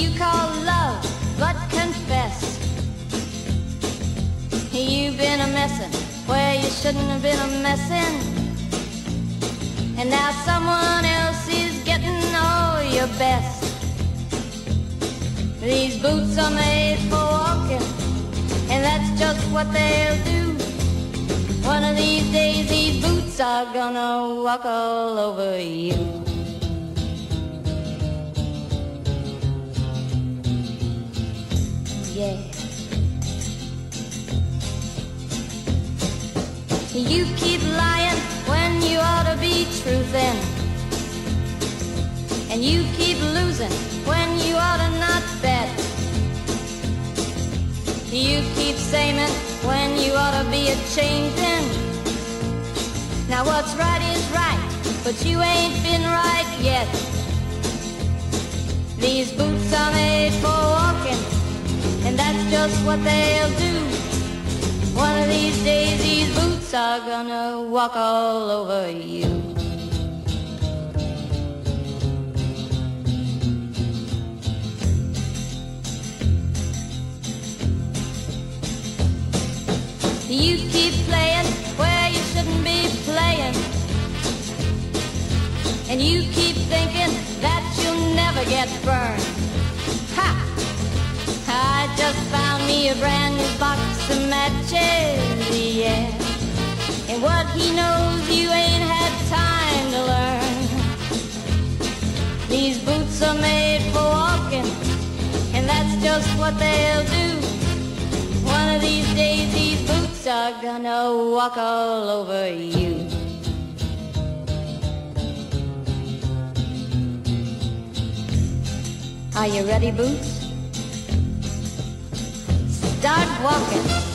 you call love, but confess you've been a messin' where you shouldn't have been a messin', and now someone else is getting all your best. These boots are made for walking, and that's just what they'll do. One of these days these boots are gonna walk all over you. Yeah. You keep lying when you ought to be truthin', and you keep losing when you ought to not bet. You keep saying when you ought to be a-changin'. Now what's right is right, but you ain't been right yet. These boots are made for walking, and that's just what they'll do. One of these days these boots are gonna walk all over you. You keep playing where you shouldn't be playing, and you keep thinking that you'll never get burned. Ha! I just found me a brand new box of matches, yeah. And what he knows you ain't had time to learn. These boots are made for walking, and that's just what they'll do. One of these days these boots are gonna walk all over you. Are you ready, Boots? Start walking.